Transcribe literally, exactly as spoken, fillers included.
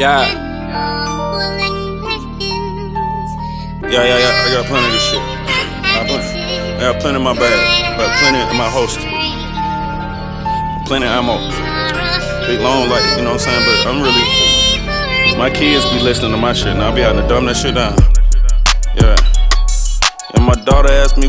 Yeah. Yeah, yeah, yeah. I got plenty of this shit. I, plenty. I got plenty in my bag, but plenty in my holster. Plenty of ammo. Big long, like, you know what I'm saying? But I'm really. My kids be listening to my shit, and I'll be having to dumb that shit down. Yeah. And my daughter asked me